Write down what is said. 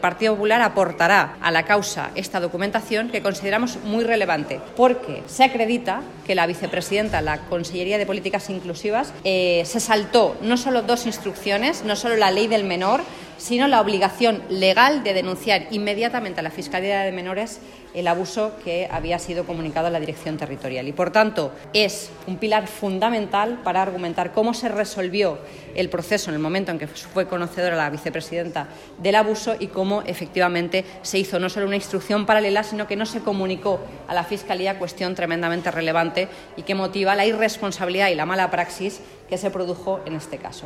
El Partido Popular aportará a la causa esta documentación que consideramos muy relevante porque se acredita que la vicepresidenta de la Consellería de Políticas Inclusivas se saltó no solo 2 instrucciones, no solo la ley del menor, sino la obligación legal de denunciar inmediatamente a la Fiscalía de Menores el abuso que había sido comunicado a la Dirección Territorial. Y, por tanto, es un pilar fundamental para argumentar cómo se resolvió el proceso en el momento en que fue conocedora la vicepresidenta del abuso y cómo efectivamente se hizo no solo una instrucción paralela, sino que no se comunicó a la Fiscalía, cuestión tremendamente relevante y que motiva la irresponsabilidad y la mala praxis que se produjo en este caso.